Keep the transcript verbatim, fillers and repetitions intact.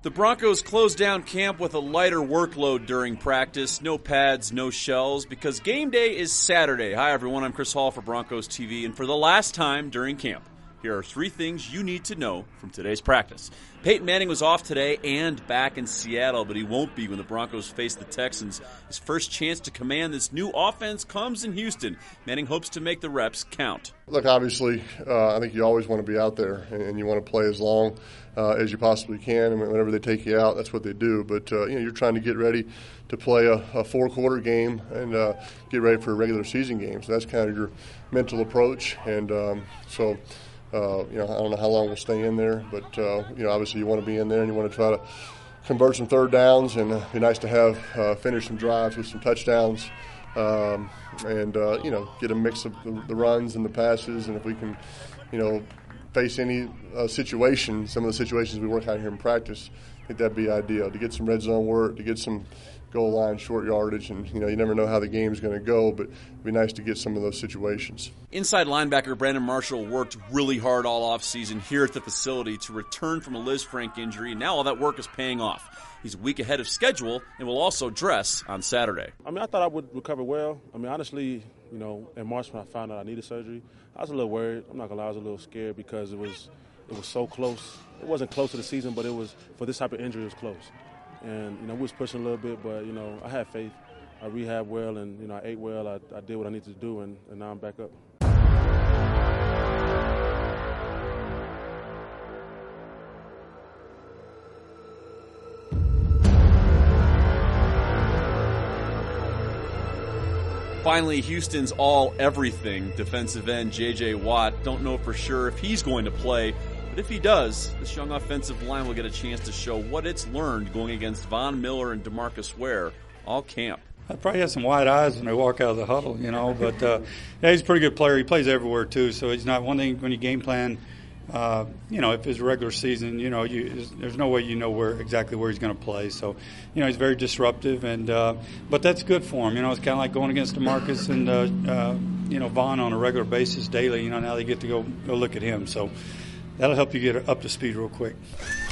The Broncos closed down camp with a lighter workload during practice. No pads, no shells, because game day is Saturday. Hi, everyone. I'm Chris Hall for Broncos T V, and for the last time during camp, here are three things you need to know from today's practice. Peyton Manning was off today and back in Seattle, but he won't be when the Broncos face the Texans. His first chance to command this new offense comes in Houston. Manning hopes to make the reps count. Look, obviously, uh, I think you always want to be out there, and, and you want to play as long uh, as you possibly can. And whenever they take you out, that's what they do. But uh, you know, you're trying to get ready to play a, a four-quarter game and uh, get ready for a regular season game. So that's kind of your mental approach. And um, so. Uh, you know, I don't know how long we'll stay in there, but, uh, you know, obviously you want to be in there and you want to try to convert some third downs, and uh, it'd be nice to have uh, finish some drives with some touchdowns um, and, uh, you know, get a mix of the, the runs and the passes. And if we can, you know, face any uh, situation, some of the situations we work out here in practice, I think that'd be ideal to get some red zone work, to get some goal line, short yardage, and, you know, you never know how the game's going to go, but it'd be nice to get some of those situations. Inside linebacker Brandon Marshall worked really hard all offseason here at the facility to return from a Liz Frank injury, and now all that work is paying off. He's a week ahead of schedule and will also dress on Saturday. I mean, I thought I would recover well. I mean, honestly, you know, in March when I found out I needed surgery, I was a little worried. I'm not going to lie, I was a little scared because it was it was so close. It wasn't close to the season, but it was, for this type of injury, it was close. And, you know, we was pushing a little bit, but, you know, I had faith. I rehabbed well, and, you know, I ate well. I, I did what I needed to do, and, and now I'm back up. Finally, Houston's all-everything defensive end J J Watt. Don't know for sure if he's going to play. But if he does, this young offensive line will get a chance to show what it's learned going against Von Miller and DeMarcus Ware all camp. I probably have some wide eyes when they walk out of the huddle, you know. But uh, yeah, he's a pretty good player. He plays everywhere too. So he's not one thing when you game plan. Uh, you know, if it's regular season, you know, you, there's no way you know where exactly where he's going to play. So, you know, he's very disruptive, and uh, but that's good for him. You know, it's kind of like going against DeMarcus and uh, uh, you know, Von on a regular basis daily. You know, now they get to go go look at him. So that'll help you get up to speed real quick.